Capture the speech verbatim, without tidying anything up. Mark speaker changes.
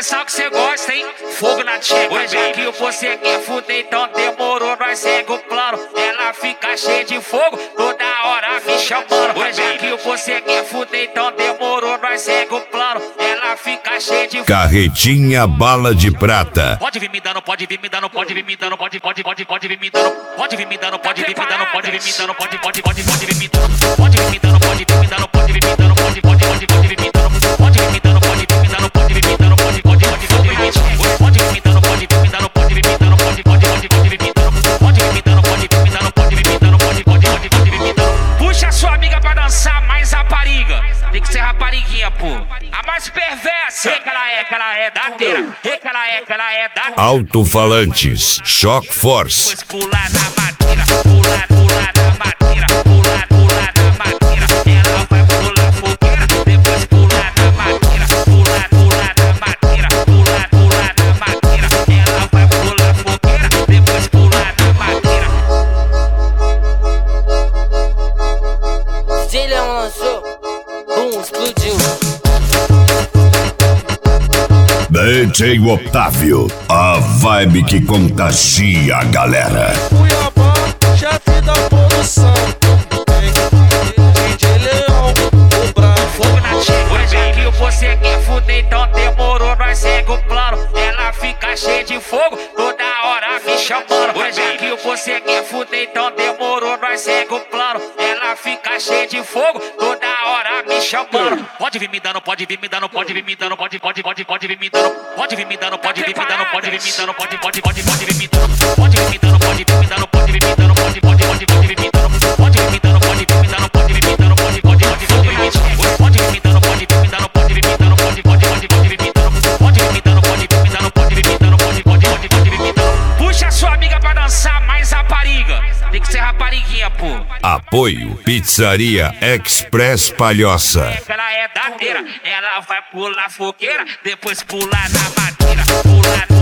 Speaker 1: posição que cê gosta, hein? Fogo na tcheca. Hoje aqui você quer fuder, então demorou, nós segue o plano. Ela fica cheia de fogo, toda hora me chamando. Hoje aqui você quer fuder, então demorou, nós segue o plano. Ela fica cheia de fogo.
Speaker 2: Carretinha Bala de Prata.
Speaker 1: Pode vir me dando, pode vir me dando, pode vir me dando, pode, pode, pode, pode vir me dando, pode vir me dando, pode vir me dando, pode vir me dando, pode, pode, pode, pode vir me dando, pode vir me dando, pode vir me dando, pode vir me dando, pode, pode, pode, pode vir me dando, pode vir me dando, pode vir me dando, pode vir me dando, pode, pode, pode, pode vir me dando, pode vir me dando, pode vir me dando, pode vir me dando, pode, pode, pode, pode vir me dando, pode vir me dando, pode vir me dando, pode vir me dando, pode, pode, pode, pode vir me dando. Puxa a sua amiga pra dançar mais rapariga. Tem que ser rapariguinha, pô. A mais perversa. É que ela é, que ela é dadeira. É que ela é, que ela é dadeira.
Speaker 2: Alto-falantes, Shock Force.
Speaker 1: Depois pular na madeira, pular, pular na madeira, pular, pular na madeira. Ela vai pular fogueira, depois pular na madeira, pular, pular na madeira, pular, pular na madeira. Ela vai pular fogueira, depois pular na madeira.
Speaker 3: D J Leão lançou, bum, explodiu.
Speaker 2: D J Otávio, a vibe que contagia a galera.
Speaker 4: Cuiabá, chefe da produção. D J Leão, o bravo.
Speaker 1: Fogo na tcheca. Hoje aqui você quer fuder, então demorou, nós segue o plano. Ela fica cheia de fogo, toda hora me chamando. Hoje aqui você quer fuder, então demorou, nós segue o plano. Ela fica cheia de fogo, toda hora me chamando. Pode vir me dando, pode vir me dando, pode vir me dando, pode, pode, pode, pode vir me dando, pode vir me dando, pode vir me dando, pode vir me dando, pode, pode, pode, pode vir me dando, pode vir me dando, pode vir me dando, pode vir me dando, pode, pode, pode, pode vir me dando, pode vir me dando, pode vir me dando, pode vir me dando, pode, pode, pode, pode vir me dando, pode vir me dando, pode vir me dando, pode vir me dando, pode, pode, pode, pode vir me dando, pode vir me dando, pode vir me dando, pode vir me dando, pode, pode, pode, pode vir me dando. Puxa a sua amiga pra dançar mais rapariga. Tem que ser rapariguinha, pô.
Speaker 2: Apoio Pizzaria Express Palhoça.
Speaker 1: Ela é dadeira, ela vai pular fogueira, depois pular na madeira, pular